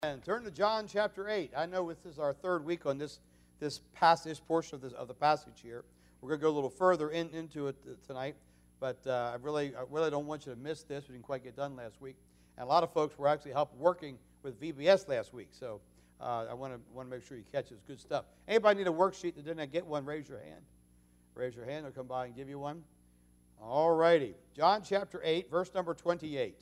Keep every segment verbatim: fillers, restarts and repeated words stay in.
And turn to John chapter eight. I know this is our third week on this this passage portion of this of the passage here. We're going to go a little further in, into it tonight, but uh, I really I really don't want you to miss this. We didn't quite get done last week, and a lot of folks were actually help working with V B S last week. So uh, I want to want to make sure you catch this good stuff. Anybody need a worksheet that didn't get one? Raise your hand. Raise your hand. I'll come by and give you one. All righty. John chapter eight, verse number twenty-eight.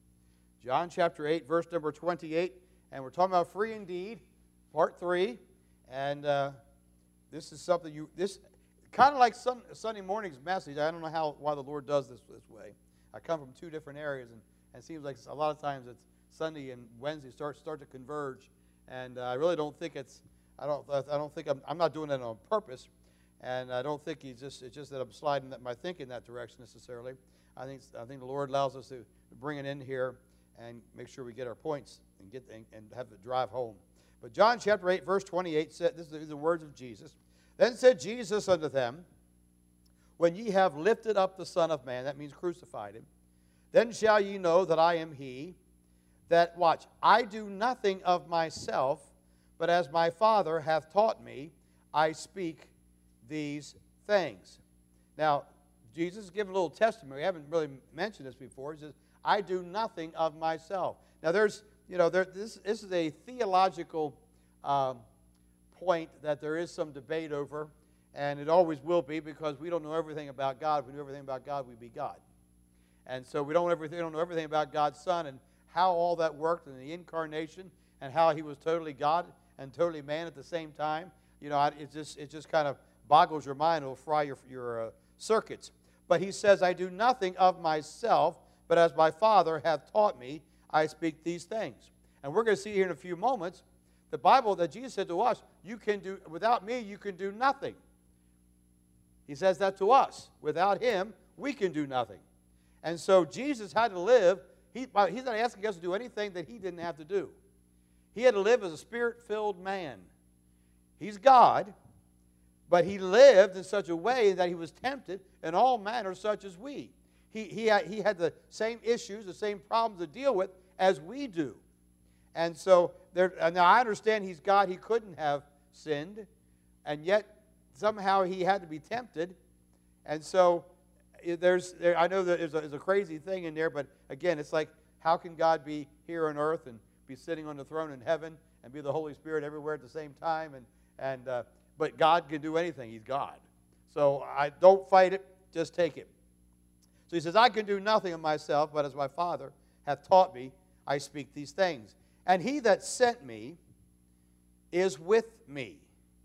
John chapter eight, verse number twenty-eight. And we're talking about free indeed, part three. And uh, this is something you, this kind of like sun, Sunday morning's message. I don't know how why the Lord does this this way. I come from two different areas, and, and it seems like a lot of times it's Sunday and Wednesday start start to converge. And uh, I really don't think it's, I don't I don't think I'm, I'm not doing it on purpose. And I don't think he's just, it's just that I'm sliding that, my thinking in that direction necessarily. I think I think the Lord allows us to bring it in here and make sure we get our points and get and, and have the drive home. But John chapter eight, verse twenty-eight said, this is the words of Jesus. Then said Jesus unto them, when ye have lifted up the Son of Man, that means crucified him, then shall ye know that I am he, that, watch, I do nothing of myself, but as my Father hath taught me, I speak these things. Now, Jesus is giving a little testimony. We haven't really mentioned this before. He says, I do nothing of myself. Now, there's, you know, there, this, this is a theological um, point that there is some debate over, and it always will be, because we don't know everything about God. If we knew everything about God, we'd be God. And so we don't, everything, we don't know everything about God's Son and how all that worked in the incarnation and how he was totally God and totally man at the same time. You know, it just, it just kind of boggles your mind. It will fry your, your uh, circuits. But he says, I do nothing of myself, but as my Father hath taught me, I speak these things. And we're going to see here in a few moments, the Bible that Jesus said to us, you can do, without me, you can do nothing. He says that to us. Without him, we can do nothing. And so Jesus had to live. He, he's not asking us to do anything that he didn't have to do. He had to live as a spirit-filled man. He's God, but he lived in such a way that he was tempted in all manners such as we. He, he, had, he had the same issues, the same problems to deal with as we do. And so, there, now I understand he's God. He couldn't have sinned. And yet, somehow he had to be tempted. And so, there's, there, I know that there's a, there's a crazy thing in there, but again, it's like, how can God be here on earth and be sitting on the throne in heaven and be the Holy Spirit everywhere at the same time? And, and uh, but God can do anything. He's God. So, I don't fight it. Just take it. So he says, I can do nothing of myself, but as my Father hath taught me, I speak these things. And he that sent me is with me.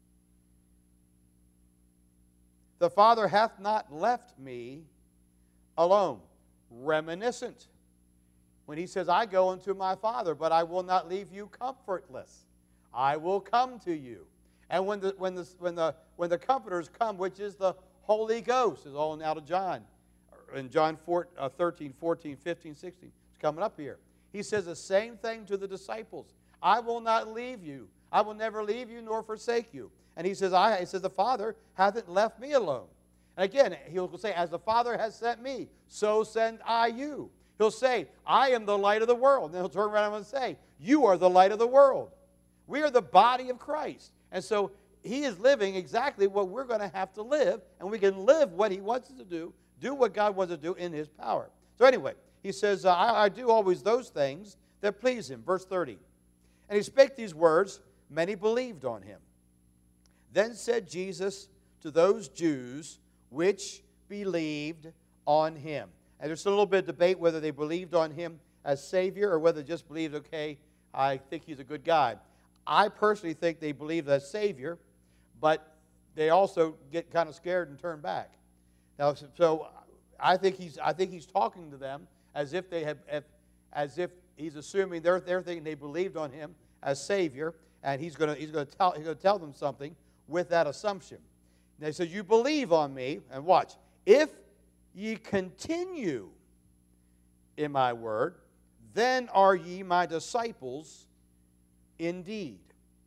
The Father hath not left me alone. Reminiscent. When he says, I go unto my Father, but I will not leave you comfortless. I will come to you. And when the, when the, when the, when the Comforters come, which is the Holy Ghost, is all out of John. In John thirteen, fourteen, fifteen, sixteen. It's coming up here. He says the same thing to the disciples. I will not leave you. I will never leave you nor forsake you. And he says, I, he says the Father hath left me alone. And again, he'll say, as the Father has sent me, so send I you. He'll say, I am the light of the world. And then he'll turn around and say, you are the light of the world. We are the body of Christ. And so he is living exactly what we're going to have to live, and we can live what he wants us to do, do what God wants to do in his power. So anyway, he says, uh, I, I do always those things that please him. Verse thirty. And he spake these words, many believed on him. Then said Jesus to those Jews which believed on him. And there's a little bit of debate whether they believed on him as Savior or whether they just believed, okay, I think he's a good guy. I personally think they believed as Savior, but they also get kind of scared and turn back. Now, so I think he's I think he's talking to them as if they have, as if he's assuming they're they're thinking they believed on him as Savior, and he's gonna he's gonna tell he's gonna tell them something with that assumption. And he says, "You believe on me, and watch. If ye continue in my word, then are ye my disciples indeed."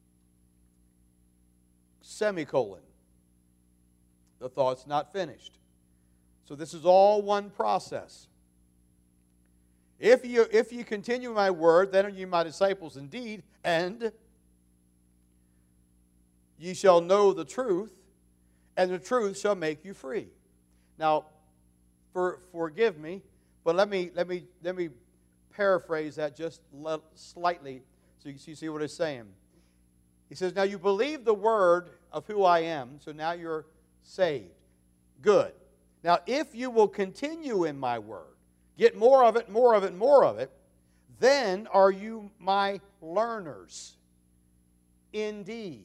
Semicolon. The thought's not finished. So this is all one process. If you, if you continue my word, then are you my disciples indeed, and ye shall know the truth, and the truth shall make you free. Now, for, forgive me, but let me, let me, let me paraphrase that just slightly so you, so you see what it's saying. He says, now you believe the word of who I am, so now you're saved. Good. Now, if you will continue in my word, get more of it, more of it, more of it, then are you my learners indeed.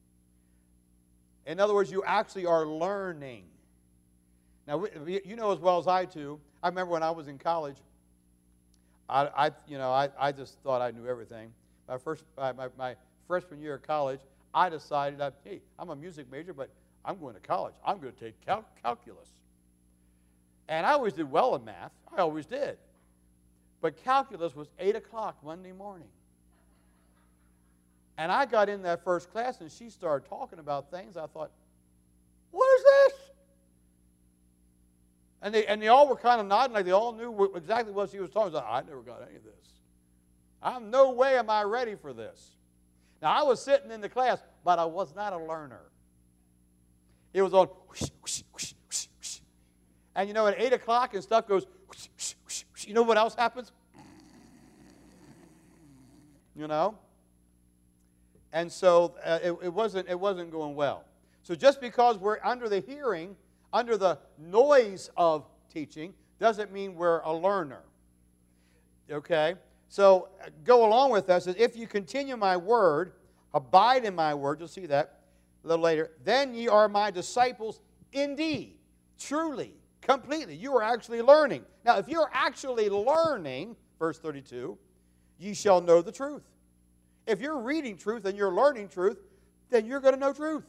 In other words, you actually are learning. Now, you know as well as I do, I remember when I was in college, I, I you know, I, I just thought I knew everything. My first, my, my freshman year of college, I decided, that, hey, I'm a music major, but I'm going to college. I'm going to take cal calculus. And I always did well in math. I always did. But calculus was eight o'clock Monday morning. And I got in that first class, and she started talking about things. I thought, what is this? And they, and they all were kind of nodding like they all knew what, exactly what she was talking about. I never got any of this. I'm no way am I ready for this. Now, I was sitting in the class, but I was not a learner. It was on whoosh, whoosh, whoosh, whoosh, whoosh. And you know, at eight o'clock and stuff goes whoosh, whoosh, whoosh, whoosh. You know what else happens? You know? And so uh, it, it, wasn't, it wasn't going well. So just because we're under the hearing, under the noise of teaching, doesn't mean we're a learner. Okay? So uh, go along with us. If you continue my word, abide in my word, you'll see that a little later, then ye are my disciples indeed, truly, completely. You are actually learning. Now, if you're actually learning, verse thirty-two, ye shall know the truth. If you're reading truth and you're learning truth, then you're going to know truth.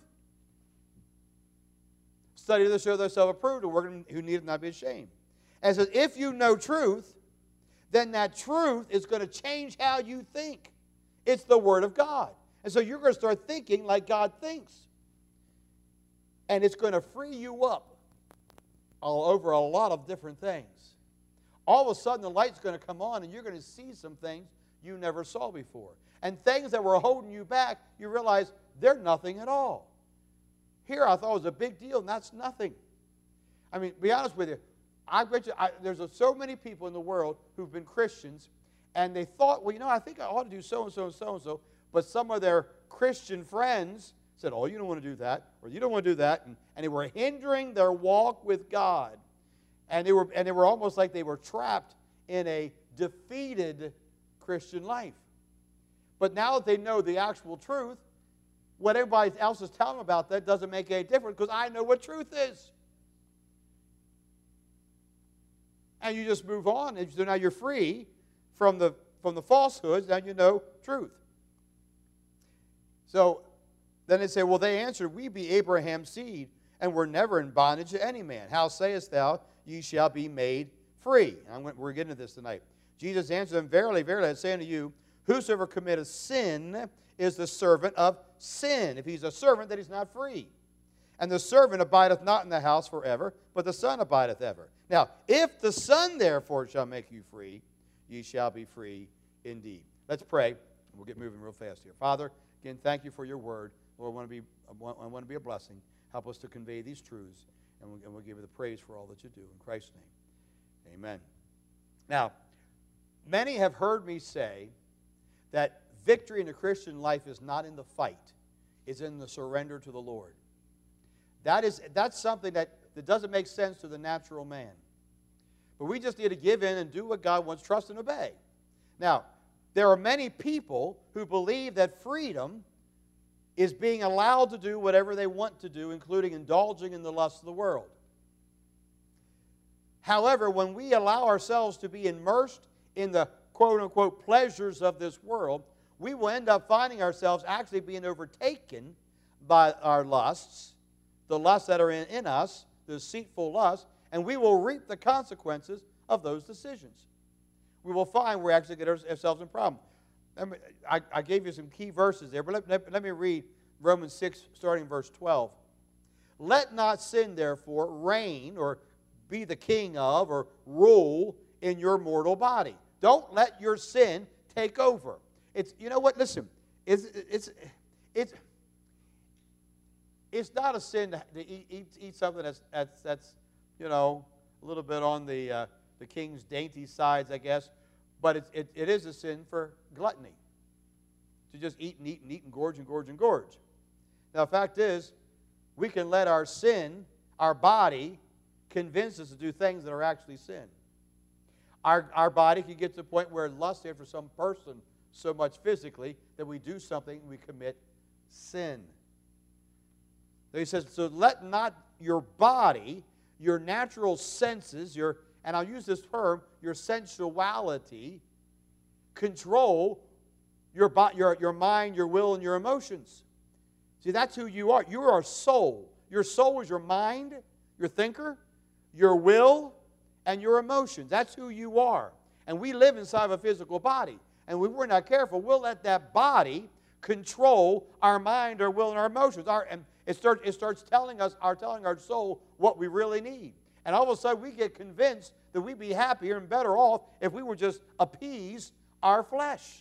Study to show thyself approved, a workman who needeth not be ashamed. And says, if you know truth, then that truth is going to change how you think. It's the Word of God. And so you're going to start thinking like God thinks. And it's going to free you up all over a lot of different things. All of a sudden, the light's going to come on, and you're going to see some things you never saw before. And things that were holding you back, you realize they're nothing at all. Here I thought it was a big deal, and that's nothing. I mean, to be honest with you, I bet you, I, there's a, so many people in the world who've been Christians, and they thought, well, you know, I think I ought to do so-and-so and so-and-so, but some of their Christian friends said, oh, you don't want to do that, or you don't want to do that, and, and they were hindering their walk with God. And they were, and they were almost like they were trapped in a defeated Christian life. But now that they know the actual truth, what everybody else is telling them about that doesn't make any difference because I know what truth is. And you just move on, and so now you're free from the, from the falsehoods, now you know truth. So then they say, well, they answered, we be Abraham's seed, and were never in bondage to any man. How sayest thou, ye shall be made free? I'm, we're getting to this tonight. Jesus answered them, verily, verily, I say unto you, whosoever committeth sin is the servant of sin. If he's a servant, then he's not free. And the servant abideth not in the house forever, but the Son abideth ever. Now, if the Son therefore shall make you free, ye shall be free indeed. Let's pray. We'll get moving real fast here. Father, again, thank you for your word. Lord, I want to be, I want to be a blessing. Help us to convey these truths, and we'll, and we'll give you the praise for all that you do. In Christ's name, amen. Now, many have heard me say that victory in the Christian life is not in the fight. It's in the surrender to the Lord. That is, that's something that, that doesn't make sense to the natural man. But we just need to give in and do what God wants, trust and obey. Now, there are many people who believe that freedom is being allowed to do whatever they want to do, including indulging in the lusts of the world. However, when we allow ourselves to be immersed in the quote-unquote pleasures of this world, we will end up finding ourselves actually being overtaken by our lusts, the lusts that are in, in us, the deceitful lusts, and we will reap the consequences of those decisions. We will find we actually get ourselves in problem. I, I gave you some key verses there, but let, let, let me read Romans six, starting verse twelve. Let not sin, therefore, reign or be the king of or rule in your mortal body. don't let your sin take over. It's, you know what, listen, it's, it's, it's, it's not a sin to, to eat, eat, eat something that's, that's, that's, you know, a little bit on the, uh, the king's dainty sides, I guess, but it, it, it is a sin for gluttony, to just eat and eat and eat and gorge and gorge and gorge. Now, the fact is, we can let our sin, our body, convince us to do things that are actually sin. Our, our body can get to the point where it lusts after some person so much physically that we do something and we commit sin. So he says, so let not your body, your natural senses, your, and I'll use this term, your sensuality, control your, your, your mind, your will, and your emotions. See, that's who you are. You are a soul. Your soul is your mind, your thinker, your will, and your emotions. That's who you are. And we live inside of a physical body. And if we're not careful, we'll let that body control our mind, our will, and our emotions. Our, and it, start, it starts telling us, our, telling our soul what we really need. And all of a sudden, we get convinced that we'd be happier and better off if we would just appease our flesh.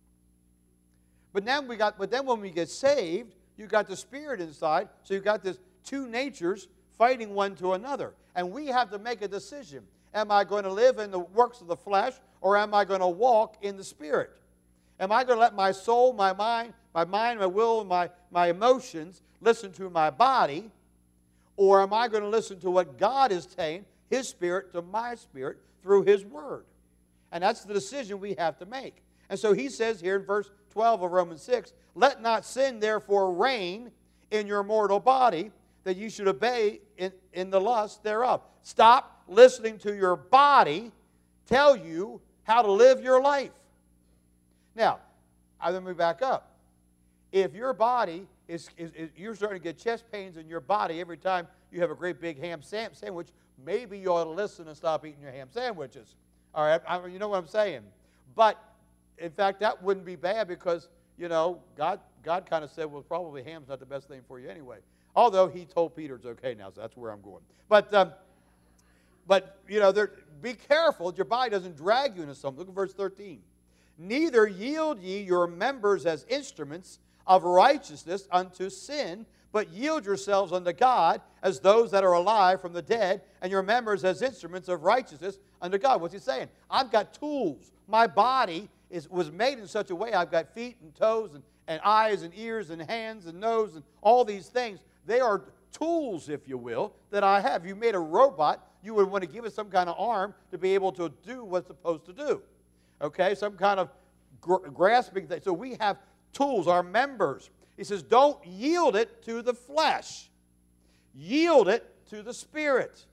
But then, we got, but then when we get saved, you got the Spirit inside, so you got this two natures fighting one to another. And we have to make a decision. Am I going to live in the works of the flesh, or am I going to walk in the Spirit? Am I going to let my soul, my mind, my mind, my will, and my, my emotions listen to my body, or am I going to listen to what God is saying, His Spirit to my spirit through His Word? And that's the decision we have to make. And so he says here in verse twelve of Romans six, let not sin therefore reign in your mortal body, that you should obey in, in the lust thereof. Stop listening to your body tell you how to live your life. Now, let me back up. If your body is, is, is, you're starting to get chest pains in your body every time you have a great big ham sandwich, maybe you ought to listen and stop eating your ham sandwiches. All right, I, you know what I'm saying? But, in fact, that wouldn't be bad because, you know, God, God kind of said, well, probably ham's not the best thing for you anyway. Although he told Peter it's okay now, so that's where I'm going. But, um, but you know, there, be careful that your body doesn't drag you into something. Look at verse thirteen. Neither yield ye your members as instruments of righteousness unto sin, but yield yourselves unto God as those that are alive from the dead, and your members as instruments of righteousness unto God. What's he saying? I've got tools. My body is, was made in such a way. I've got feet and toes and, and eyes and ears and hands and nose and all these things. They are tools, if you will, that I have. If you made a robot, you would want to give it some kind of arm to be able to do what's supposed to do. Okay, some kind of gr- grasping thing. So we have tools, our members. He says, don't yield it to the flesh. Yield it to the Spirit.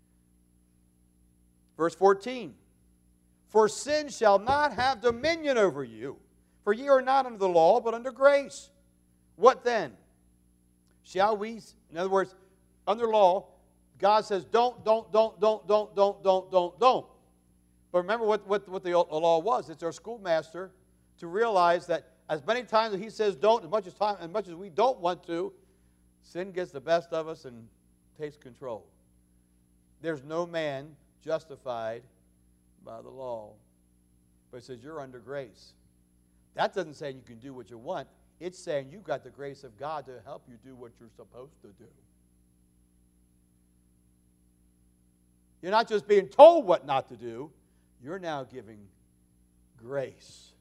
Verse fourteen. For sin shall not have dominion over you, for ye are not under the law, but under grace. What then? Shall we, in other words, under law, God says, don't, don't, don't, don't, don't, don't, don't, don't, don't. But remember what, what, what the law was. It's our schoolmaster to realize that as many times as he says don't, as much as time, as much as we don't want to, sin gets the best of us and takes control. There's no man justified by the law. But it says you're under grace. That doesn't say you can do what you want. It's saying you've got the grace of God to help you do what you're supposed to do. You're not just being told what not to do. You're now giving grace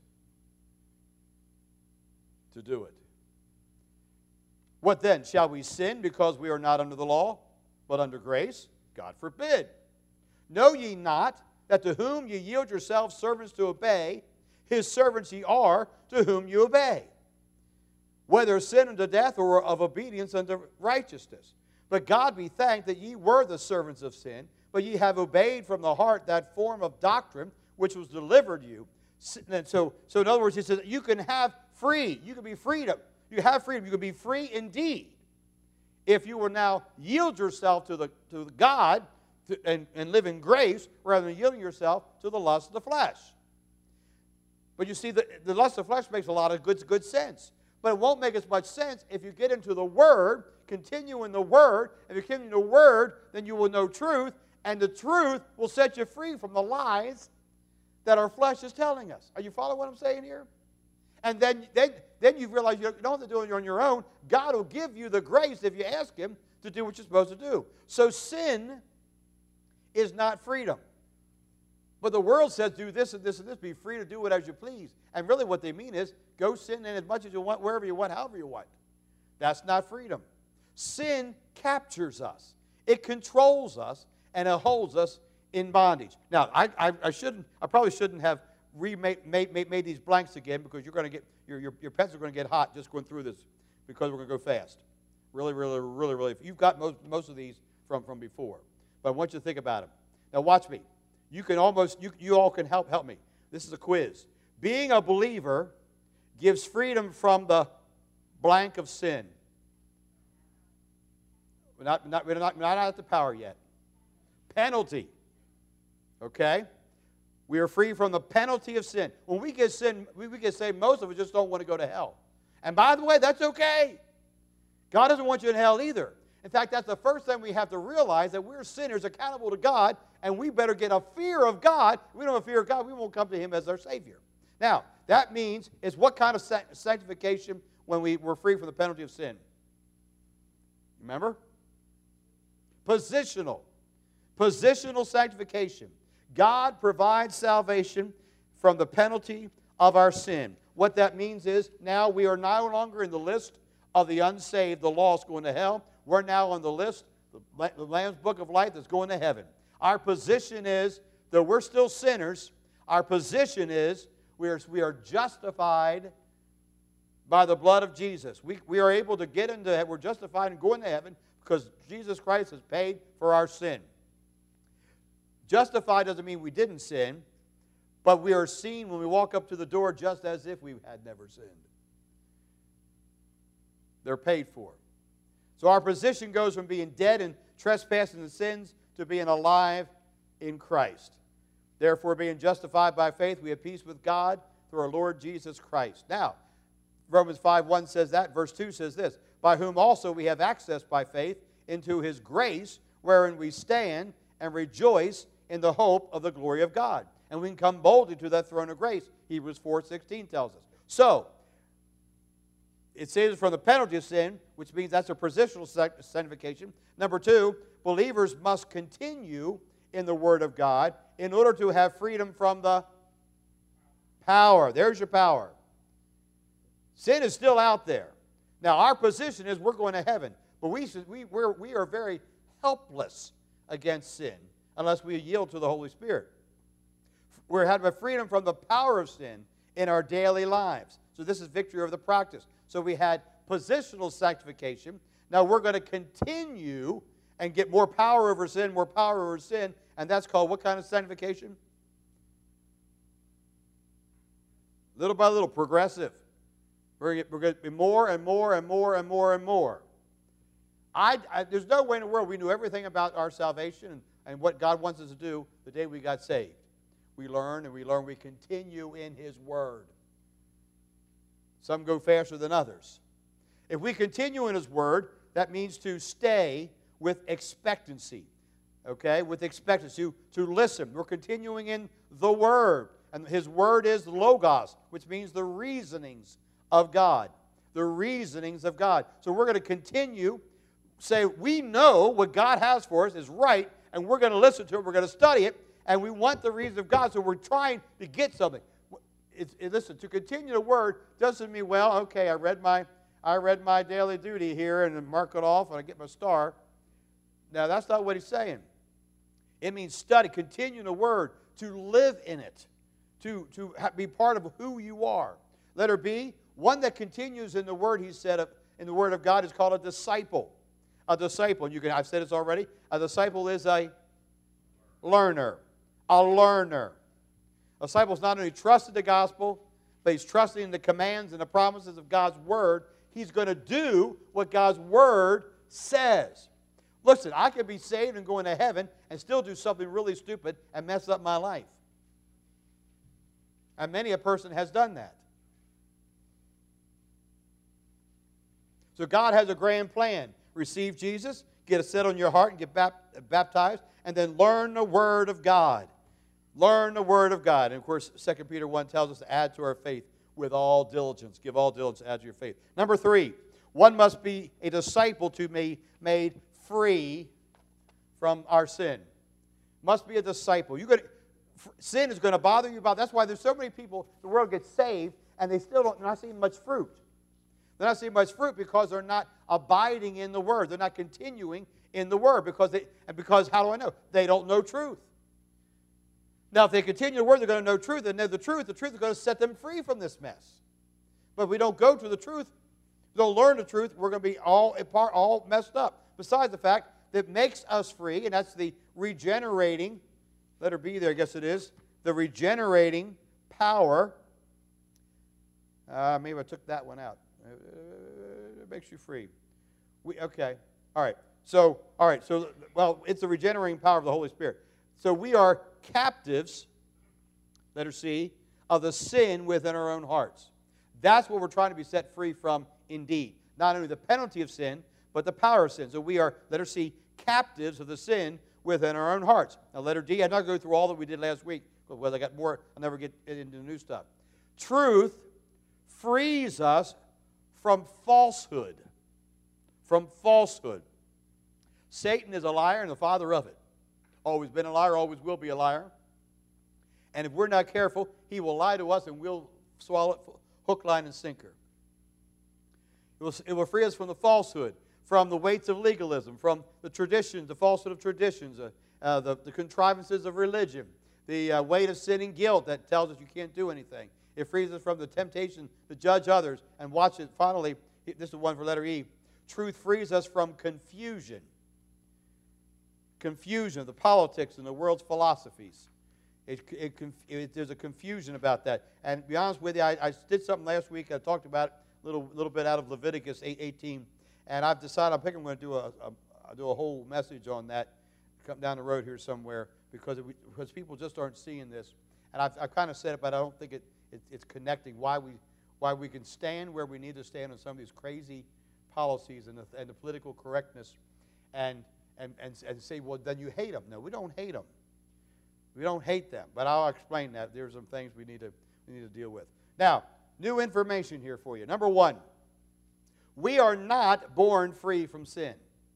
to do it. What then? Shall we sin because we are not under the law, but under grace? God forbid. Know ye not that to whom ye yield yourselves servants to obey, his servants ye are to whom you obey, whether sin unto death or of obedience unto righteousness. But God be thanked that ye were the servants of sin, but ye have obeyed from the heart that form of doctrine which was delivered you. And so, so in other words, he says you can have free. You can be freedom. You have freedom. You can be free indeed if you will now yield yourself to the to God to, and, and live in grace rather than yielding yourself to the lust of the flesh. But you see, the, the lust of the flesh makes a lot of good, good sense. But it won't make as much sense if you get into the Word, continue in the Word. If you continue in the Word, then you will know truth, and the truth will set you free from the lies that our flesh is telling us. Are you following what I'm saying here? And then, then, then you realize you don't have to do it on your own. God will give you the grace if you ask Him to do what you're supposed to do. So sin is not freedom. But the world says do this and this and this, be free to do it as you please. And really what they mean is go sin in as much as you want, wherever you want, however you want. That's not freedom. Sin captures us. It controls us, and it holds us in bondage. Now, I, I, I shouldn't, I probably shouldn't have remade made, made, made these blanks again, because you're going to get your your, your pencils are going to get hot just going through this, because we're going to go fast. Really, really, really, really. You've got most most of these from from before, but I want you to think about them. Now, watch me. You can almost you you all can help help me. This is a quiz. Being a believer gives freedom from the blank of sin. We're not, not, we're not, we're not at the power yet. Penalty. Okay? We are free from the penalty of sin. When we get sin, we, we get saved, most of us just don't want to go to hell. And by the way, that's okay. God doesn't want you in hell either. In fact, that's the first thing we have to realize, that we're sinners accountable to God, and we better get a fear of God. If we don't have a fear of God, we won't come to Him as our Savior. Now, that means it's what kind of sanctification when we were free from the penalty of sin? Remember? Positional. Positional sanctification. God provides salvation from the penalty of our sin. What that means is now we are no longer in the list of the unsaved, the lost going to hell. We're now on the list, the Lamb's Book of Life, that's going to heaven. Our position is, though we're still sinners, our position is we are, we are justified by the blood of Jesus. We, we are able to get into, we're justified and go into heaven because Jesus Christ has paid for our sin. Justified doesn't mean we didn't sin, but we are seen when we walk up to the door just as if we had never sinned. They're paid for. So our position goes from being dead in trespasses and sins to being alive in Christ. Therefore, being justified by faith, we have peace with God through our Lord Jesus Christ. Now, Romans five one says that. Verse two says this, by whom also we have access by faith into His grace, wherein we stand and rejoice in the hope of the glory of God. And we can come boldly to that throne of grace, Hebrews four sixteen tells us. So, it saves from the penalty of sin, which means that's a positional sanctification. Number two, believers must continue in the Word of God in order to have freedom from the power. There's your power. Sin is still out there. Now, our position is we're going to heaven, but we, we, we're, we are very helpless against sin unless we yield to the Holy Spirit. We're having freedom from the power of sin in our daily lives. So this is victory over the practice. So we had positional sanctification. Now we're going to continue and get more power over sin, more power over sin, and that's called what kind of sanctification? Little by little, progressive. We're going to be more and more and more and more and more. I, I, there's no way in the world we knew everything about our salvation and, and what God wants us to do the day we got saved. We learn and we learn. We continue in His Word. Some go faster than others. If we continue in His Word, that means to stay with expectancy. Okay? With expectancy. To, to listen. We're continuing in the Word. And His Word is Logos, which means the reasonings of God. The reasonings of God. So we're going to continue, say, we know what God has for us is right, and we're going to listen to it, we're going to study it, and we want the reason of God, so we're trying to get something. It's, it, listen, to continue the Word doesn't mean, well, okay, I read my I read my daily duty here and mark it off and I get my star. Now, that's not what he's saying. It means study, continue the Word, to live in it, to, to be part of who you are. Letter B, one that continues in the Word, he said, in the Word of God is called a disciple. A disciple, and you can, I've said this already, a disciple is a learner. A learner. A disciple is not only trusting the gospel, but he's trusting in the commands and the promises of God's Word. He's going to do what God's Word says. Listen, I could be saved and go into heaven and still do something really stupid and mess up my life. And many a person has done that. So God has a grand plan. Receive Jesus, get it set on your heart and get baptized, and then learn the Word of God. Learn the Word of God. And, of course, Second Peter one tells us to add to our faith with all diligence. Give all diligence, add to your faith. Number three, one must be a disciple to be made free from our sin. Must be a disciple. You're gonna, sin is going to bother you about. That's why there's so many people, the world gets saved, and they still don't, they're not seeing much fruit. They're not seeing much fruit because they're not abiding in the Word. They're not continuing in the Word. Because they, and because, how do I know? They don't know truth. Now, if they continue the Word, they're going to know truth and know the truth. The truth is going to set them free from this mess. But if we don't go to the truth, we don't learn the truth, we're going to be all apart, all messed up. Besides the fact that it makes us free, and that's the regenerating, letter B there, I guess it is, the regenerating power. Uh, maybe I took that one out. Uh, it makes you free. We, okay, all right. So, all right, so, well, it's the regenerating power of the Holy Spirit. So we are captives, letter C, of the sin within our own hearts. That's what we're trying to be set free from indeed. Not only the penalty of sin, but the power of sin. So we are, letter C, captives of the sin within our own hearts. Now, letter D, I'm not going to go through all that we did last week. Well, I got more. I'll never get into the new stuff. Truth frees us from falsehood. From falsehood. Satan is a liar and the father of it. Always been a liar, always will be a liar. And if we're not careful, he will lie to us and we'll swallow it hook, line, and sinker. It will, it will free us from the falsehood, from the weights of legalism, from the traditions, the falsehood of traditions, uh, uh, the, the contrivances of religion, the uh, weight of sin and guilt that tells us you can't do anything. It frees us from the temptation to judge others. And watch it, finally, this is one for letter E. Truth frees us from confusion. Confusion of the politics and the world's philosophies. It, it, it, there's a confusion about that. And to be honest with you, I, I did something last week. I talked about a little, little bit out of Leviticus eight eighteen. And I've decided, I think I'm going to do a, a, do a whole message on that, come down the road here somewhere, because, it, because people just aren't seeing this. And I've, I've kind of said it, but I don't think it, it, it's connecting why we, why we can stand where we need to stand on some of these crazy policies and the, and the political correctness, and, and, and, and say, well, then you hate them. No, we don't hate them. We don't hate them, but I'll explain that. There's some things we need to, we need to deal with. Now, new information here for you. Number one, we are not born free from sin.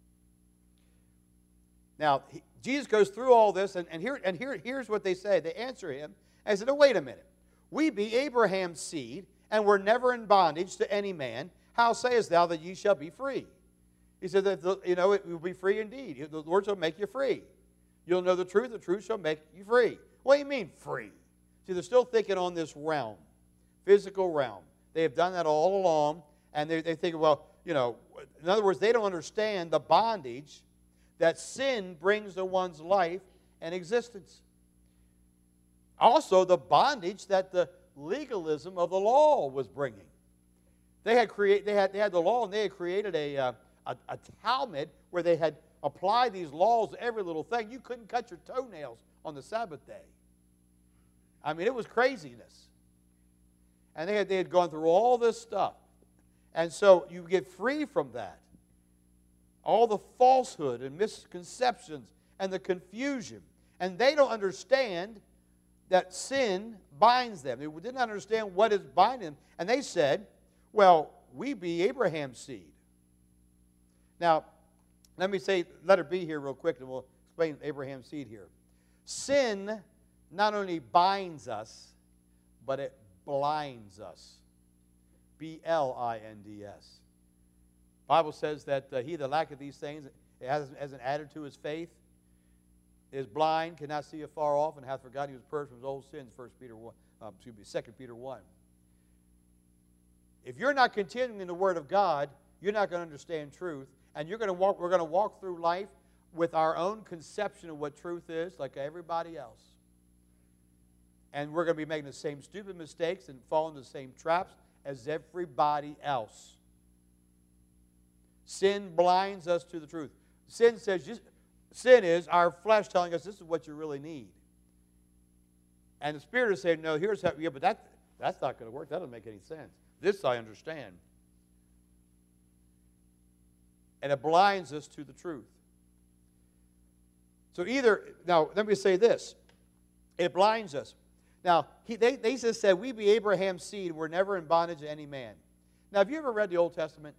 Now, he, Jesus goes through all this, and, and, here, and here, here's what they say. They answer him, and say, no, wait a minute. We be Abraham's seed, and were never in bondage to any man. How sayest thou that ye shall be free? He said that, the, you know, it will be free indeed. The Lord shall make you free. You'll know the truth. The truth shall make you free. What do you mean free? See, they're still thinking on this realm, physical realm. They have done that all along, and they, they think, well, you know, in other words, they don't understand the bondage that sin brings to one's life and existence. Also, the bondage that the legalism of the law was bringing. They had create, they had, they had the law, and they had created a, uh, a, a Talmud where they had apply these laws to every little thing. You couldn't cut your toenails on the Sabbath day. I mean, it was craziness. And they had, they had gone through all this stuff. And so you get free from that. All the falsehood and misconceptions and the confusion. And they don't understand that sin binds them. They didn't understand what is binding them. And they said, well, we be Abraham's seed. Now, let me say letter B here real quick, and we'll explain Abraham's seed here. Sin not only binds us, but it blinds us. B L I N D S. The Bible says that uh, he that lacketh these things has, has an added to his faith, is blind, cannot see afar off, and hath forgotten he was purged from his old sins, First Peter one, um, excuse me, Second Peter one. If you're not continuing in the Word of God, you're not going to understand truth. And you're going to walk, we're going to walk through life with our own conception of what truth is, like everybody else. And we're going to be making the same stupid mistakes and falling into the same traps as everybody else. Sin blinds us to the truth. Sin says, sin is our flesh telling us this is what you really need. And the Spirit is saying, no, here's how, yeah, but that, that's not going to work. That doesn't make any sense. This I understand. And it blinds us to the truth. So either, now let me say this. It blinds us. Now, he, they, they just said, we be Abraham's seed. We're never in bondage to any man. Now, have you ever read the Old Testament?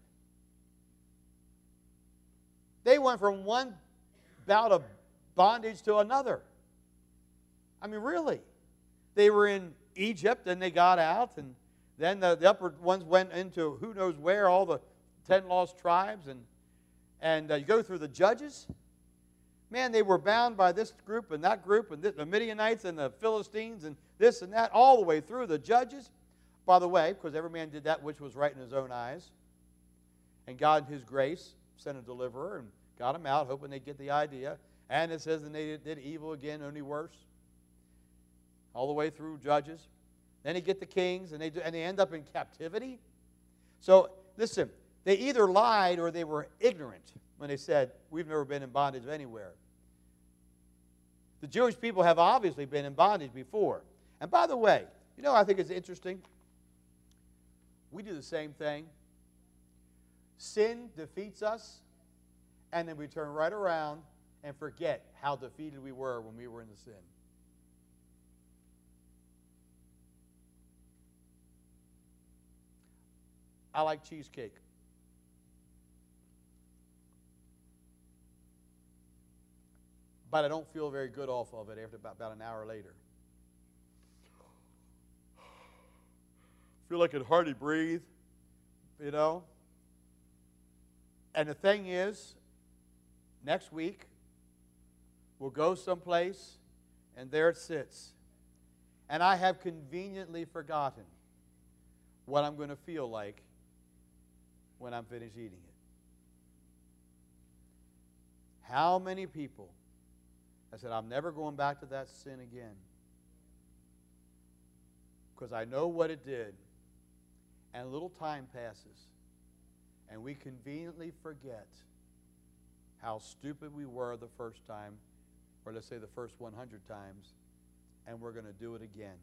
They went from one bout of bondage to another. I mean, really. They were in Egypt, and they got out, and then the, the upper ones went into who knows where, all the ten lost tribes, and, and uh, you go through the Judges. Man, they were bound by this group and that group, and this, the Midianites and the Philistines, and this and that, all the way through the Judges. By the way, because every man did that which was right in his own eyes. And God, in His grace, sent a deliverer and got them out, hoping they'd get the idea. And it says that they did evil again, only worse. All the way through Judges. Then they get the kings, and they, do, and they end up in captivity. So, listen, they either lied or they were ignorant when they said, we've never been in bondage anywhere. The Jewish people have obviously been in bondage before. And by the way, you know, I think it's interesting. We do the same thing. Sin defeats us, and then we turn right around and forget how defeated we were when we were in the sin. I like cheesecake. But I don't feel very good off of it after about, about an hour later. Feel like I can hardly breathe, you know. And the thing is, next week, we'll go someplace, and there it sits. And I have conveniently forgotten what I'm going to feel like when I'm finished eating it. How many people I said, I'm never going back to that sin again, because I know what it did. And a little time passes, and we conveniently forget how stupid we were the first time, or let's say the first one hundred times, and we're going to do it again.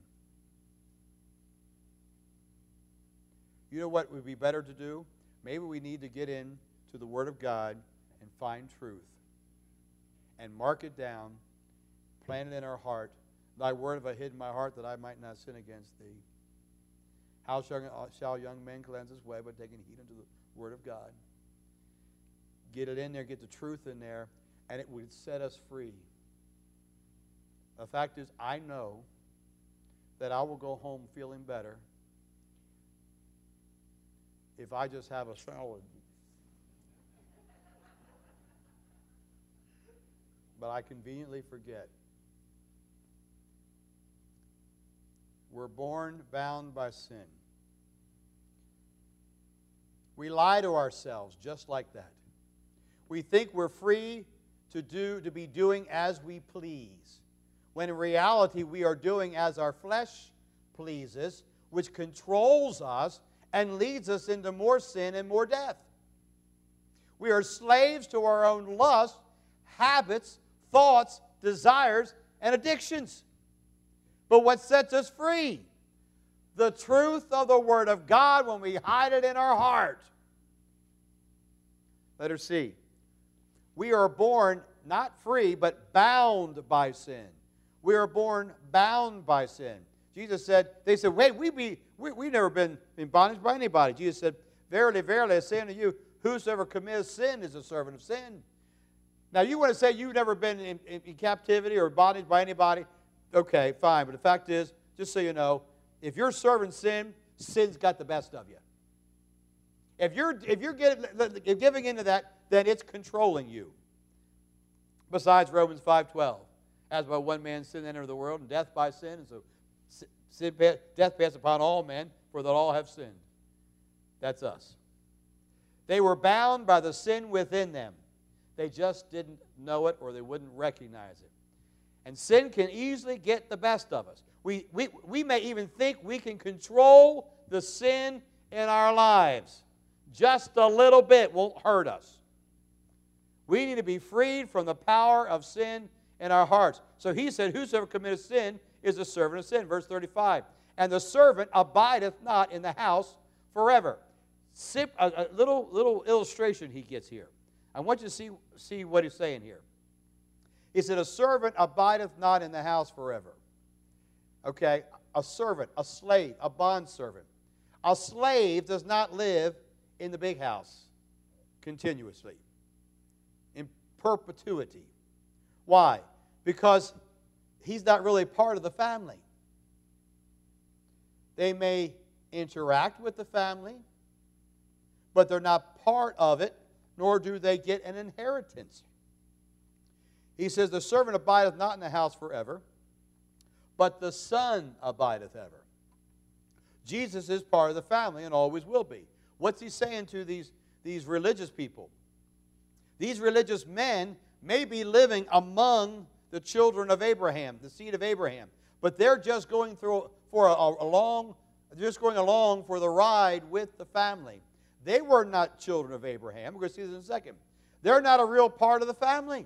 You know what would be better to do? Maybe we need to get into the Word of God and find truth and mark it down, plant it in our heart. Thy word have I hid in my heart that I might not sin against thee. How shall, shall young men cleanse his way by taking heed unto the Word of God? Get it in there, get the truth in there, and it would set us free. The fact is, I know that I will go home feeling better if I just have a salad. But I conveniently forget. We're born bound by sin. We lie to ourselves just like that. We think we're free to do to be doing as we please, when in reality we are doing as our flesh pleases, which controls us and leads us into more sin and more death. We are slaves to our own lusts, habits, thoughts, desires, and addictions. But what sets us free? The truth of the Word of God when we hide it in our heart. Letter C. We are born not free, but bound by sin. We are born bound by sin. Jesus said, they said, wait, we be, we, we've never been in bondage by anybody. Jesus said, verily, verily, I say unto you, whosoever commits sin is a servant of sin. Now, you want to say you've never been in, in, in captivity or bondage by anybody? Okay, fine. But the fact is, just so you know, if you're serving sin, sin's got the best of you. If you're, if you're getting, giving into that, then it's controlling you. Besides Romans five twelve, as by one man sin entered the world, and death by sin, and so sin, death passed upon all men, for that all have sinned. That's us. They were bound by the sin within them. They just didn't know it, or they wouldn't recognize it. And sin can easily get the best of us. We, we, we may even think we can control the sin in our lives. Just a little bit won't hurt us. We need to be freed from the power of sin in our hearts. So he said, whosoever committeth sin is a servant of sin. Verse thirty-five. And the servant abideth not in the house forever. Sip, a, a little, little illustration he gets here. I want you to see, see what he's saying here. He said, a servant abideth not in the house forever. Okay? A servant, a slave, a bondservant. A slave does not live in the big house continuously, in perpetuity. Why? Because he's not really part of the family. They may interact with the family, but they're not part of it, nor do they get an inheritance. He says, the servant abideth not in the house forever, but the Son abideth ever. Jesus is part of the family and always will be. What's he saying to these, these religious people? These religious men may be living among the children of Abraham, the seed of Abraham, but they're just going through for a, a long, just going along for the ride with the family. They were not children of Abraham. We're going to see this in a second. They're not a real part of the family.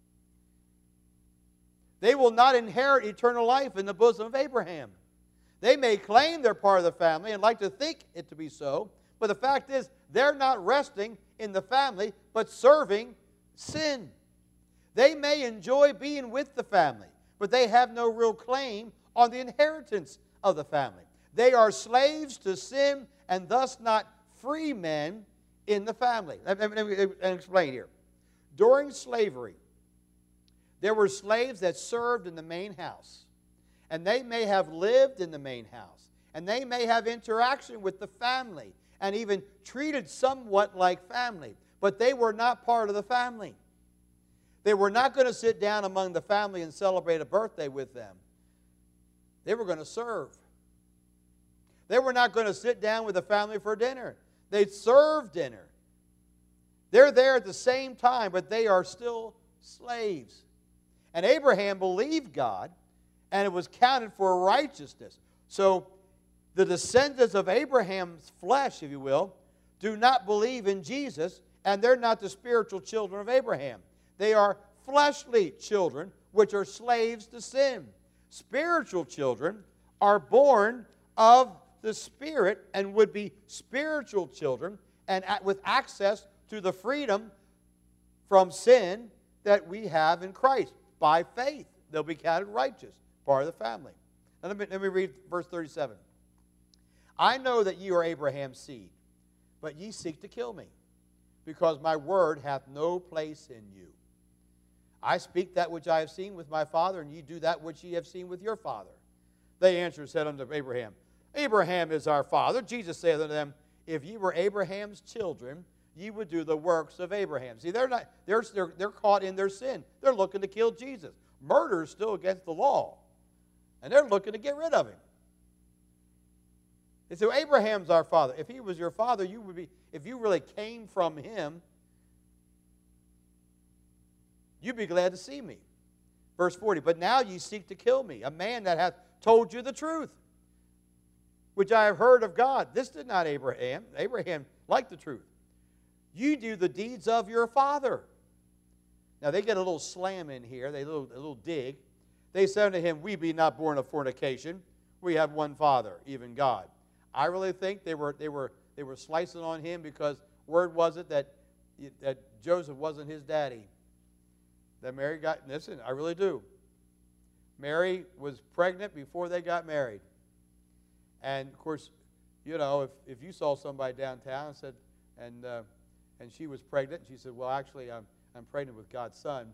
They will not inherit eternal life in the bosom of Abraham. They may claim they're part of the family and like to think it to be so, but the fact is they're not resting in the family, but serving sin. They may enjoy being with the family, but they have no real claim on the inheritance of the family. They are slaves to sin and thus not free men in the family. Let me explain here. During slavery, there were slaves that served in the main house, and they may have lived in the main house, and they may have interaction with the family, and even treated somewhat like family, but they were not part of the family. They were not going to sit down among the family and celebrate a birthday with them. They were going to serve. They were not going to sit down with the family for dinner. They'd serve dinner. They're there at the same time, but they are still slaves. And Abraham believed God, and it was counted for righteousness. So the descendants of Abraham's flesh, if you will, do not believe in Jesus, and they're not the spiritual children of Abraham. They are fleshly children, which are slaves to sin. Spiritual children are born of the Spirit and would be spiritual children and with access to the freedom from sin that we have in Christ. By faith, they'll be counted righteous, part of the family. Now let me, let me read verse thirty-seven. I know that ye are Abraham's seed, but ye seek to kill me, because my word hath no place in you. I speak that which I have seen with my father, and ye do that which ye have seen with your father. They answered, said unto Abraham, Abraham is our father. Jesus saith unto them, if ye were Abraham's children, ye would do the works of Abraham. See, they're not, they're, they're, they're caught in their sin. They're looking to kill Jesus. Murder is still against the law, and they're looking to get rid of him. They say, well, Abraham's our father. If he was your father, you would be, if you really came from him, you'd be glad to see me. Verse forty, but now ye seek to kill me, a man that hath told you the truth, which I have heard of God. This did not Abraham. Abraham liked the truth. You do the deeds of your father. Now they get a little slam in here, they a little, a little dig. They said unto him, we be not born of fornication. We have one Father, even God. I really think they were, they were, they were slicing on him because word was it that, that Joseph wasn't his daddy. That Mary got, listen, I really do. Mary was pregnant before they got married. And, of course, you know, if, if you saw somebody downtown and said, and, uh, and she was pregnant, and she said, well, actually, I'm, I'm pregnant with God's son,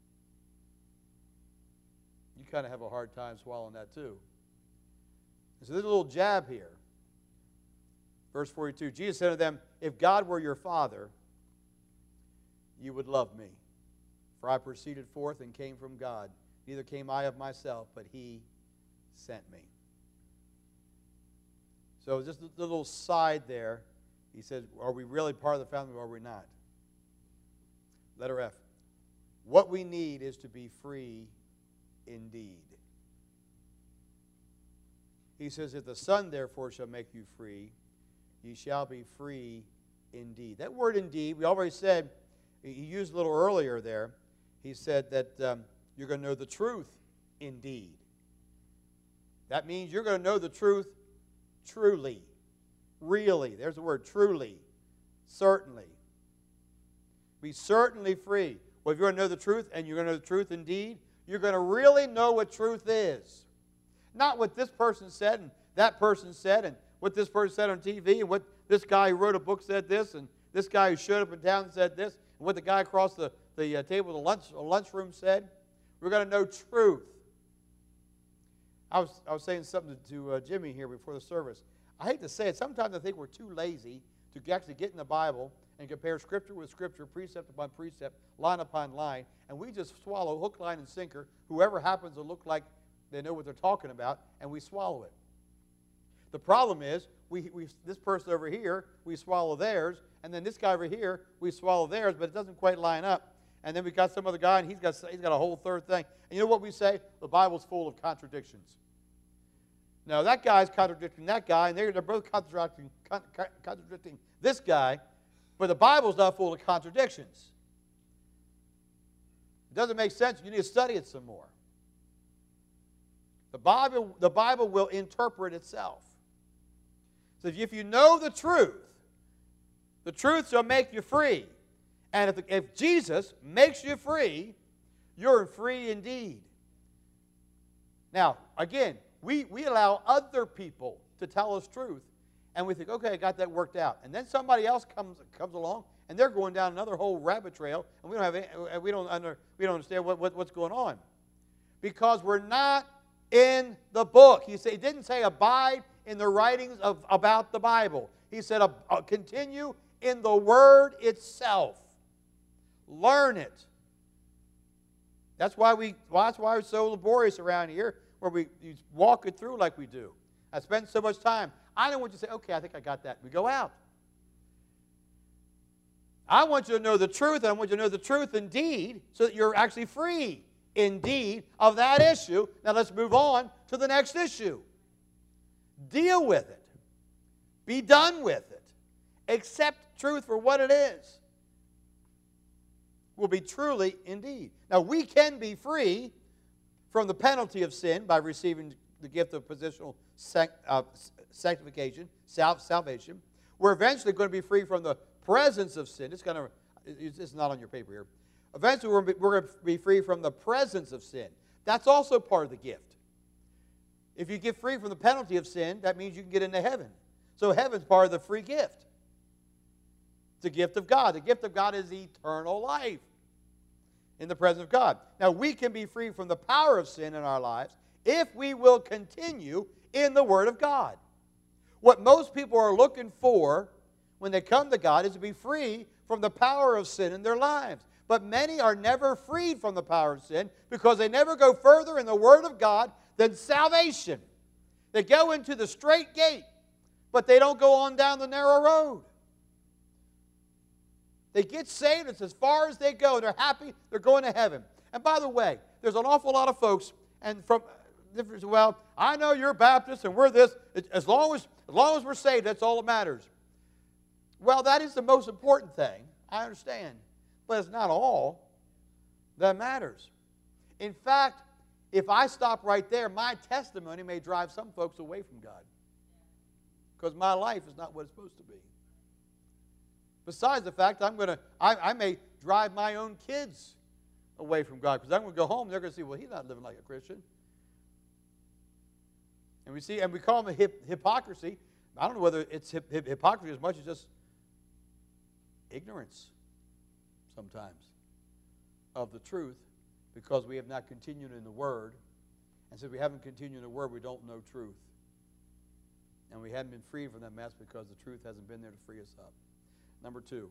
you kind of have a hard time swallowing that too. So there's a little jab here. Verse forty-two, Jesus said to them, if God were your Father, you would love me. For I proceeded forth and came from God. Neither came I of myself, but he sent me. So just a little side there. He says, are we really part of the family or are we not? Letter F. What we need is to be free indeed. He says, if the Son therefore shall make you free, ye shall be free indeed. That word indeed, we already said, he used a little earlier there. He said that um, you're going to know the truth indeed. That means you're going to know the truth truly, really. There's the word truly, certainly. Be certainly free. Well, if you're going to know the truth and you're going to know the truth indeed, you're going to really know what truth is. Not what this person said and that person said and what this person said on T V and what this guy who wrote a book said this and this guy who showed up in town said this and what the guy across the, the uh, table in the lunch, lunchroom said. We're going to know truth. I was, I was saying something to uh, Jimmy here before the service. I hate to say it. Sometimes I think we're too lazy to actually get in the Bible and compare Scripture with Scripture, precept upon precept, line upon line, and we just swallow hook, line, and sinker, whoever happens to look like they know what they're talking about, and we swallow it. The problem is, we, we, this person over here, we swallow theirs, and then this guy over here, we swallow theirs, but it doesn't quite line up. And then we got some other guy, and he's got, he's got a whole third thing. And you know what we say? The Bible's full of contradictions. Now, that guy's contradicting that guy, and they're, they're both contradicting, con, con, contradicting this guy, but the Bible's not full of contradictions. It doesn't make sense. You need to study it some more. The Bible, the Bible will interpret itself. So if you know the truth, the truth shall make you free. And if, the, if Jesus makes you free, you're free indeed. Now, again, we, we allow other people to tell us truth, and we think, okay, I got that worked out. And then somebody else comes, comes along, and they're going down another whole rabbit trail, and we don't, have any, we don't, under, we don't understand what, what, what's going on. Because we're not in the book. He, said, he didn't say abide in the writings of, about the Bible. He said uh, uh, continue in the Word itself. Learn it. That's why we. Well, that's why it's so laborious around here, where we you walk it through like we do. I spend so much time. I don't want you to say, okay, I think I got that. We go out. I want you to know the truth, and I want you to know the truth indeed, so that you're actually free indeed of that issue. Now let's move on to the next issue. Deal with it. Be done with it. Accept truth for what it is. Will be truly indeed. Now we can be free from the penalty of sin by receiving the gift of positional uh, sanctification, salvation. We're eventually going to be free from the presence of sin. It's, kind of, it's not on your paper here. Eventually we're going to be free from the presence of sin. That's also part of the gift. If you get free from the penalty of sin, that means you can get into heaven. So heaven's part of the free gift. It's a gift of God. The gift of God is eternal life in the presence of God. Now, we can be free from the power of sin in our lives if we will continue in the Word of God. What most people are looking for when they come to God is to be free from the power of sin in their lives. But many are never freed from the power of sin because they never go further in the Word of God than salvation. They go into the straight gate, but they don't go on down the narrow road. They get saved, it's as far as they go, and they're happy, they're going to heaven. And by the way, there's an awful lot of folks, and from, well, I know you're Baptist and we're this, as long as, as long as we're saved, that's all that matters. Well, that is the most important thing, I understand, but it's not all that matters. In fact, if I stop right there, my testimony may drive some folks away from God because my life is not what it's supposed to be. Besides the fact I'm going to, I, I may drive my own kids away from God because I'm going to go home and they're going to see, well, he's not living like a Christian. And we see, and we call them hip, hypocrisy. I don't know whether it's hip, hip, hypocrisy as much as just ignorance sometimes of the truth because we have not continued in the Word. And since we haven't continued in the Word, we don't know truth. And we haven't been free from that mess because the truth hasn't been there to free us up. Number two,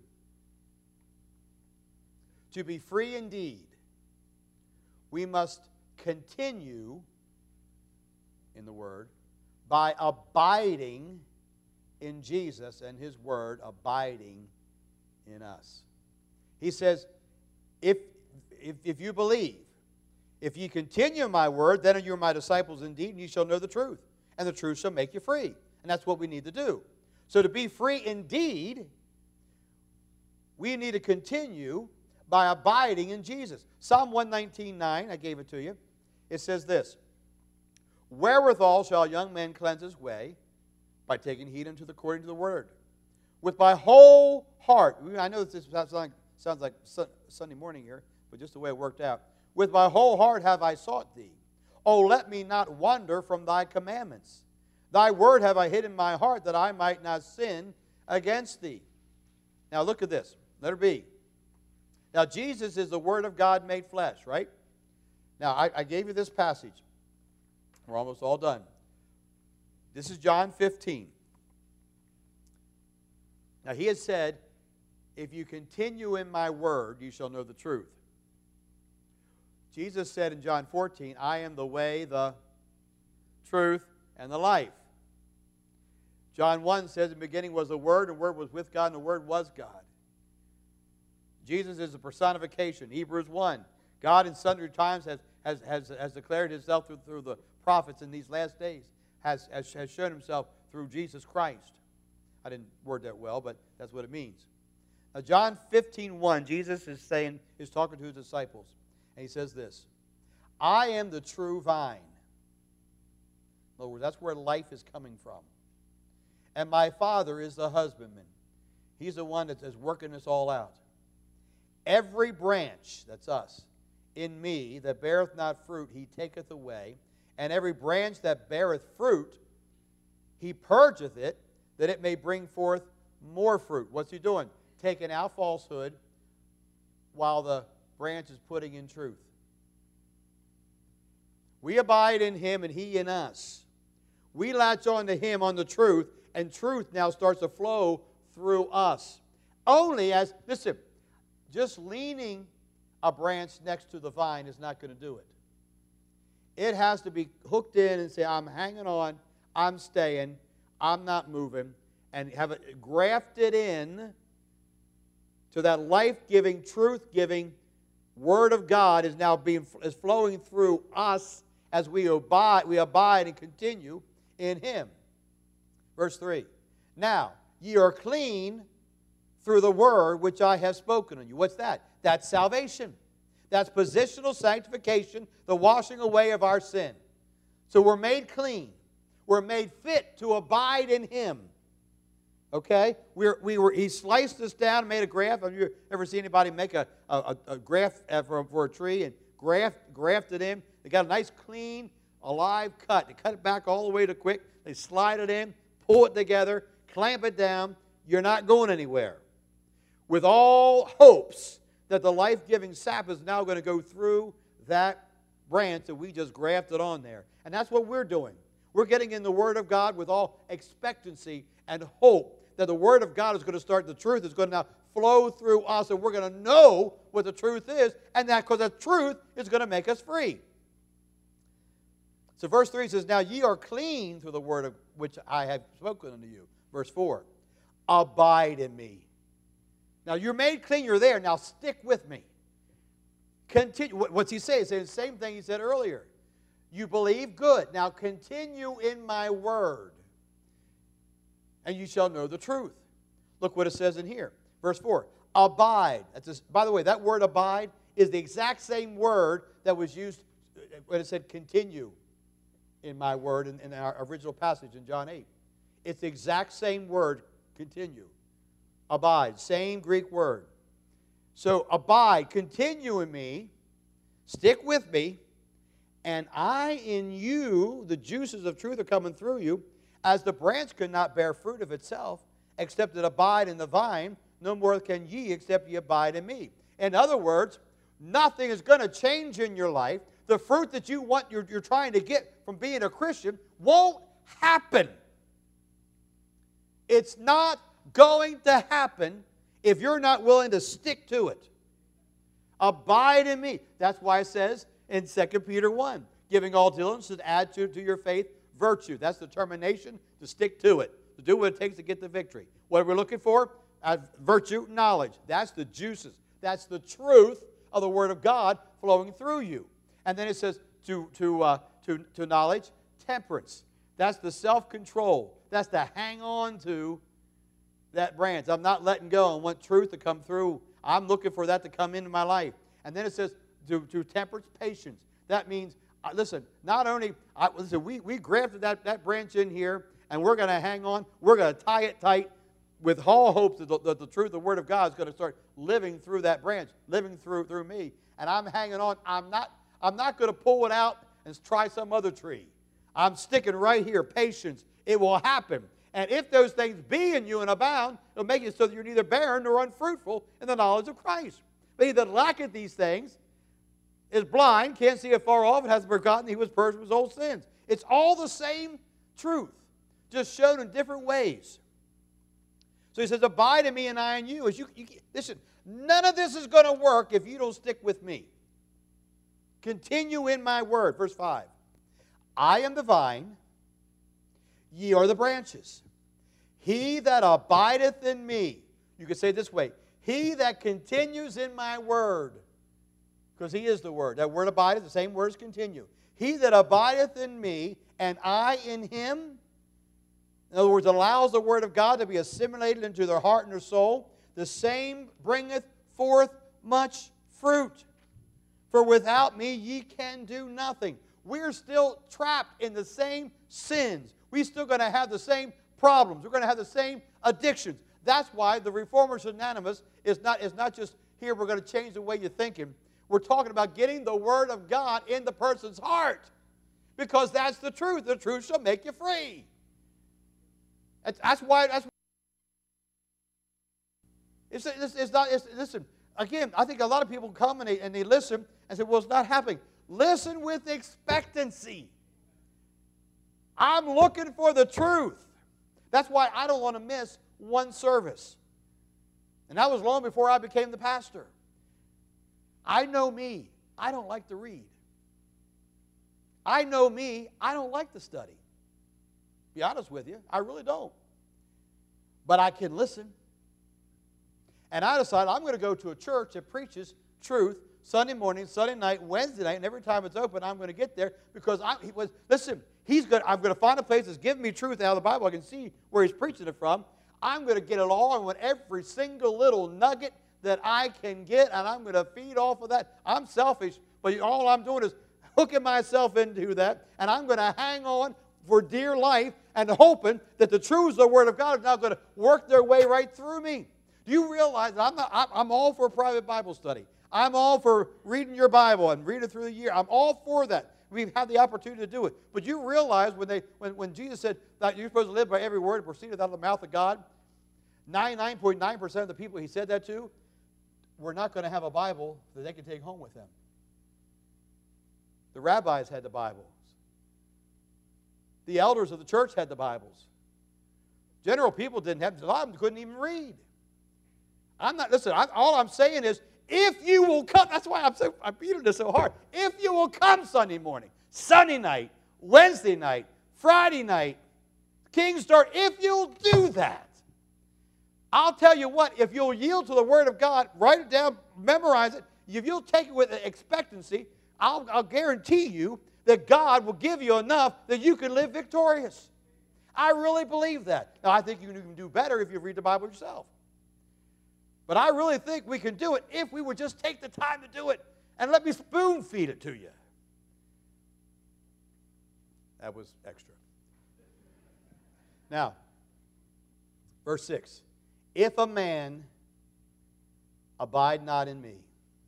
to be free indeed, we must continue in the Word by abiding in Jesus and His Word abiding in us. He says, if, if, if you believe, if you continue in my Word, then you are my disciples indeed, and you shall know the truth, and the truth shall make you free. And that's what we need to do. So to be free indeed, we need to continue by abiding in Jesus. Psalm one nineteen, nine, I gave it to you. It says this, wherewithal shall a young man cleanse his way? By taking heed unto the according to the Word. With my whole heart. I know this sounds like, sounds like Sunday morning here, but just the way it worked out. With my whole heart have I sought thee. Oh, let me not wander from thy commandments. Thy word have I hid in my heart, that I might not sin against thee. Now look at this. Letter B. Now Jesus is the Word of God made flesh, right? Now I, I gave you this passage. We're almost all done. This is John fifteen. Now he has said, if you continue in my word, you shall know the truth. Jesus said in John fourteen, I am the way, the truth, and the life. John one says, in the beginning was the Word, and the Word was with God, and the Word was God. Jesus is the personification. Hebrews one, God in sundry times has, has, has, has declared Himself through, through the prophets in these last days, has, has, has shown Himself through Jesus Christ. I didn't word that well, but that's what it means. Now, John fifteen one, Jesus is saying, is talking to His disciples, and He says this, I am the true vine. In other words, that's where life is coming from. And my Father is the husbandman. He's the one that is working this all out. Every branch, that's us, in me that beareth not fruit, He taketh away. And every branch that beareth fruit, He purgeth it, that it may bring forth more fruit. What's He doing? Taking out falsehood while the branch is putting in truth. We abide in Him and He in us. We latch on to Him on the truth, and truth now starts to flow through us. Only as, listen, just leaning a branch next to the vine is not going to do it. It has to be hooked in and say, I'm hanging on, I'm staying, I'm not moving, and have it grafted in to that life-giving, truth-giving Word of God is now being is flowing through us as we abide, we abide and continue in Him. Verse three. Now, ye are clean through the word which I have spoken unto you. What's that? That's salvation. That's positional sanctification, the washing away of our sin. So we're made clean. We're made fit to abide in Him. Okay? We're, we were, He sliced us down and made a graft. Have you ever seen anybody make a, a, a graft for, for a tree and graft, graft it in? They got a nice, clean, alive cut. They cut it back all the way to quick. They slide it in, pull it together, clamp it down. You're not going anywhere. With all hopes that the life-giving sap is now going to go through that branch that we just grafted on there. And that's what we're doing. We're getting in the Word of God with all expectancy and hope that the Word of God is going to start, the truth is going to now flow through us, and we're going to know what the truth is, and that because the truth is going to make us free. So verse three says, now ye are clean through the word of which I have spoken unto you. Verse four, abide in me. Now you're made clean, you're there. Now stick with me. Continue. What's he saying? He's saying the same thing he said earlier. You believe? Good. Now continue in my word, and you shall know the truth. Look what it says in here. Verse four, abide. That's just, by the way, that word abide is the exact same word that was used when it said continue in my word in, in our original passage in John eight. It's the exact same word, continue. Abide, same Greek word. So abide, continue in me, stick with me, and I in you, the juices of truth are coming through you, as the branch could not bear fruit of itself, except it abide in the vine, no more can ye except ye abide in me. In other words, nothing is going to change in your life. The fruit that you want, you're, you're trying to get from being a Christian won't happen. It's not going to happen if you're not willing to stick to it. Abide in me. That's why it says in Second Peter one, giving all diligence to add to, to your faith virtue. That's determination to stick to it, to do what it takes to get the victory. What are we looking for? Uh, virtue, knowledge. That's the juices. That's the truth of the Word of God flowing through you. And then it says to, to, uh, to, to knowledge, temperance. That's the self-control. That's the hang on to that branch. I'm not letting go. I want truth to come through. I'm looking for that to come into my life. And then it says to, to temperance, patience. That means, uh, listen, not only, uh, listen, we, we grafted that, that branch in here, and we're going to hang on. We're going to tie it tight with all hopes that the, that the truth, the Word of God is going to start living through that branch, living through, through me. And I'm hanging on. I'm not... I'm not going to pull it out. and try some other tree. I'm sticking right here. Patience. It will happen. And if those things be in you and abound, it'll make it so that you're neither barren nor unfruitful in the knowledge of Christ. But he that lacketh these things is blind, can't see afar off, and has forgotten he was purged from his old sins. It's all the same truth, just shown in different ways. So he says, abide in me and I in you. As you, you listen, none of this is going to work if you don't stick with me. Continue in my word. Verse five. I am the vine, ye are the branches. He that abideth in me. You could say it this way. He that continues in my word. Because he is the word. That word abideth, the same words continue. He that abideth in me, and I in him. In other words, allows the word of God to be assimilated into their heart and their soul. The same bringeth forth much fruit. For without me ye can do nothing. We're still trapped in the same sins. We're still going to have the same problems. We're going to have the same addictions. That's why the Reformers Anonymous is not, is not just here, we're going to change the way you're thinking. We're talking about getting the Word of God in the person's heart. Because that's the truth. The truth shall make you free. That's, that's why, that's it's, it's, it's not, it's, listen, again, I think a lot of people come and they, and they listen and say, well, it's not happening. Listen with expectancy. I'm looking for the truth. That's why I don't want to miss one service. And that was long before I became the pastor. I know me. I don't like to read. I know me. I don't like to study. Be honest with you. I really don't. But I can listen. And I decided I'm going to go to a church that preaches truth Sunday morning, Sunday night, Wednesday night, and every time it's open, I'm going to get there because I, he was, listen, he's going, I'm going to find a place that's giving me truth out of the Bible. I can see where he's preaching it from. I'm going to get it all. I want every single little nugget that I can get, and I'm going to feed off of that. I'm selfish, but all I'm doing is hooking myself into that, and I'm going to hang on for dear life and hoping that the truths of the Word of God are now going to work their way right through me. Do you realize that I'm, not, I'm all for a private Bible study? I'm all for reading your Bible and reading it through the year. I'm all for that. We've had the opportunity to do it. But you realize when, they, when, when Jesus said that you're supposed to live by every word that proceedeth out of the mouth of God, ninety-nine point nine percent of the people he said that to were not going to have a Bible that they could take home with them. The rabbis had the Bibles. The elders of the church had the Bibles. General people didn't have, a lot of them couldn't even read. I'm not, listen, I, all I'm saying is, if you will come, that's why I'm so, I'm beating this so hard. If you will come Sunday morning, Sunday night, Wednesday night, Friday night, King's Start, if you'll do that, I'll tell you what, if you'll yield to the Word of God, write it down, memorize it, if you'll take it with expectancy, I'll, I'll guarantee you that God will give you enough that you can live victorious. I really believe that. Now, I think you can do better if you read the Bible yourself. But I really think we can do it if we would just take the time to do it and let me spoon feed it to you. That was extra. Now, verse six. If a man abide not in me,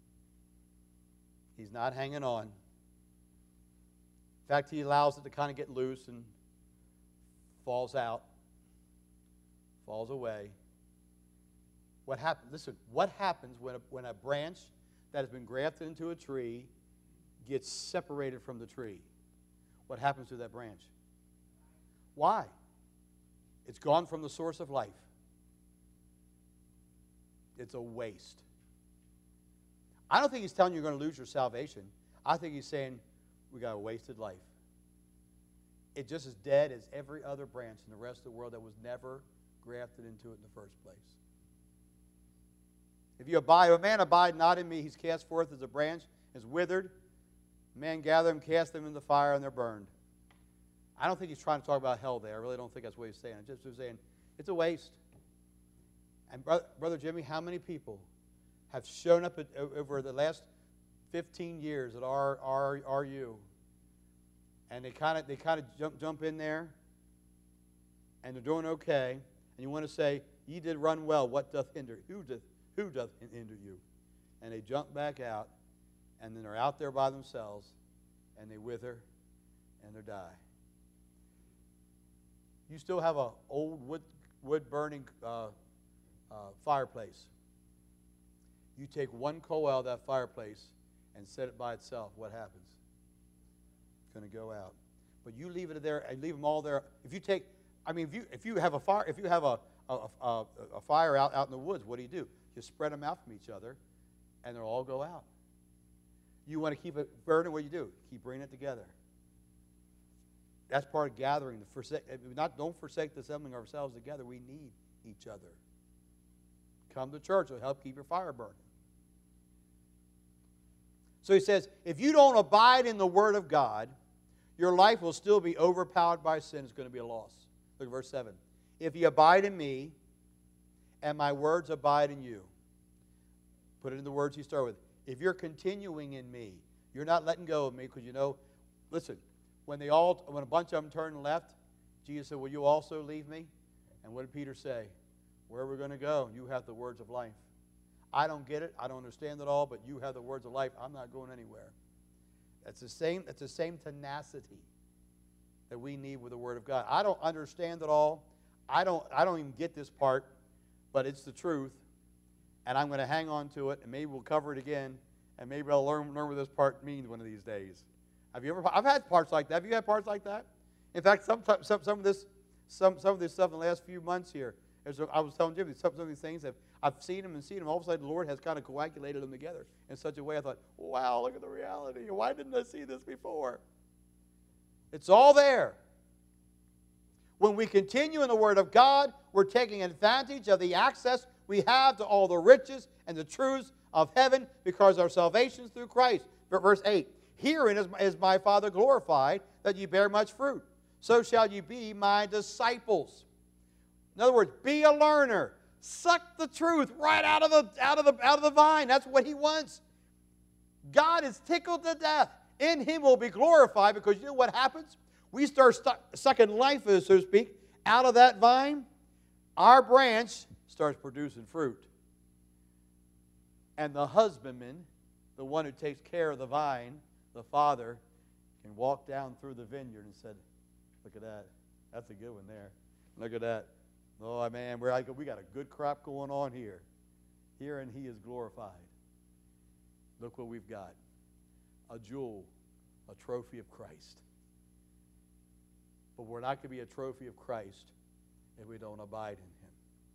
he's not hanging on. In fact, he allows it to kind of get loose and falls out, falls away. What happens? Listen, what happens when a, when a branch that has been grafted into a tree gets separated from the tree? What happens to that branch? Why? It's gone from the source of life. It's a waste. I don't think he's telling you you're going to lose your salvation. I think he's saying we got a wasted life. It's just as dead as every other branch in the rest of the world that was never grafted into it in the first place. If you abide, if a man abide not in me, he's cast forth as a branch, is withered. Man gather them, cast them in the fire, and they're burned. I don't think he's trying to talk about hell there. I really don't think that's what he's saying. It's just saying it's a waste. And Brother, Brother Jimmy, how many people have shown up at, over the last fifteen years at R, R, R U, and they kind of they kind of jump jump in there, and they're doing okay, and you want to say, "Ye did run well. What doth hinder? Who doth who doth hinder you?" And they jump back out, and then they're out there by themselves, and they wither and they die. You still have an old wood, wood burning uh, uh, fireplace. You take one coal out of that fireplace and set it by itself. What happens? It's going to go out. But you leave it there and leave them all there. If you take, I mean, if you if you have a fire, if you have a a, a, a fire out, out in the woods, what do you do? You spread them out from each other, and they'll all go out. You want to keep it burning, what do you do? Keep bringing it together. That's part of gathering. To forsake, not, don't forsake the assembling ourselves together. We need each other. Come to church. It'll help keep your fire burning. So he says, if you don't abide in the Word of God, your life will still be overpowered by sin. It's going to be a loss. Look at verse seven. If you abide in me, and my words abide in you. Put it in the words you start with. If you're continuing in me, you're not letting go of me, because you know, listen, when they all, when a bunch of them turned left, Jesus said, will you also leave me? And what did Peter say? Where are we going to go? You have the words of life. I don't get it. I don't understand it all, but you have the words of life. I'm not going anywhere. That's the same, that's the same tenacity that we need with the Word of God. I don't understand it all. I don't, I don't even get this part, but it's the truth, and I'm going to hang on to it, and maybe we'll cover it again, and maybe I'll learn, learn what this part means one of these days. Have you ever? I've had parts like that. Have you had parts like that? In fact, some some some of this some some of this stuff in the last few months here. As I was telling Jimmy, some, some of these things have I've seen them and seen them. All of a sudden, the Lord has kind of coagulated them together in such a way. I thought, wow, look at the reality. Why didn't I see this before? It's all there. When we continue in the Word of God, we're taking advantage of the access we have to all the riches and the truths of heaven because our salvation is through Christ. Verse eight, herein is, is my Father glorified, that ye bear much fruit. So shall ye be my disciples. In other words, be a learner. Suck the truth right out of the, out of the, out of the vine. That's what He wants. God is tickled to death. In Him will be glorified, because you know what happens? We start sucking life, so to speak, out of that vine. Our branch starts producing fruit. And the husbandman, the one who takes care of the vine, the Father, can walk down through the vineyard and said, look at that. That's a good one there. Look at that. Oh, man, we're like, we got a good crop going on here. Here, and He is glorified. Look what we've got. A jewel, a trophy of Christ. But we're not going to be a trophy of Christ if we don't abide in Him.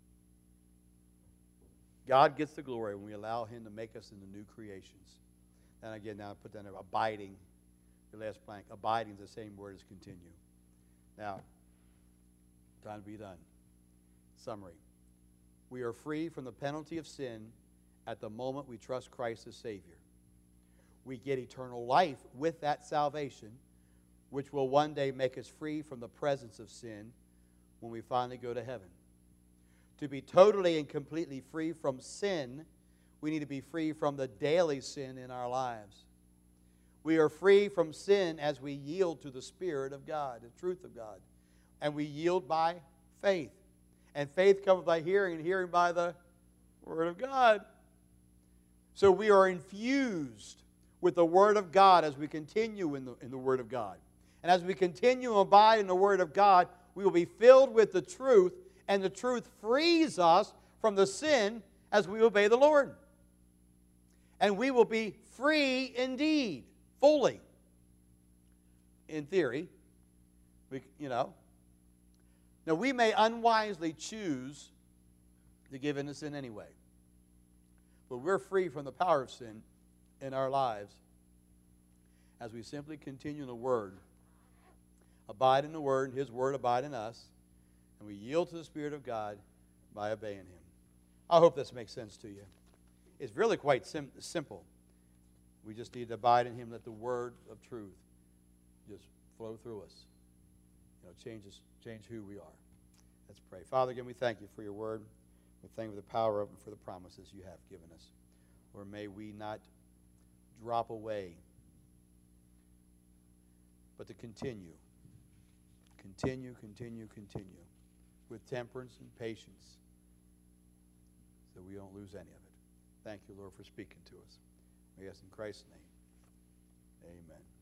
God gets the glory when we allow Him to make us into new creations. And again, now I put down there, abiding, the last blank. Abiding is the same word as continue. Now, time to be done. Summary. We are free from the penalty of sin at the moment we trust Christ as Savior. We get eternal life with that salvation, which will one day make us free from the presence of sin when we finally go to heaven. To be totally and completely free from sin, we need to be free from the daily sin in our lives. We are free from sin as we yield to the Spirit of God, the truth of God. And we yield by faith. And faith comes by hearing, and hearing by the Word of God. So we are infused with the Word of God as we continue in the, in the Word of God. And as we continue to abide in the Word of God, we will be filled with the truth, and the truth frees us from the sin as we obey the Lord. And we will be free indeed, fully. In theory, we, you know. Now, we may unwisely choose to give in to sin anyway. But we're free from the power of sin in our lives as we simply continue in the Word. Abide in the Word, and His Word abide in us. And we yield to the Spirit of God by obeying Him. I hope this makes sense to you. It's really quite sim- simple. We just need to abide in Him, let the Word of truth just flow through us. You know, change us, change who we are. Let's pray. Father, again, we thank You for Your Word. We thank You for the power of it and for the promises You have given us. Lord, may we not drop away, but to continue. Continue, continue, continue with temperance and patience so we don't lose any of it. Thank You, Lord, for speaking to us. We ask in Christ's name. Amen.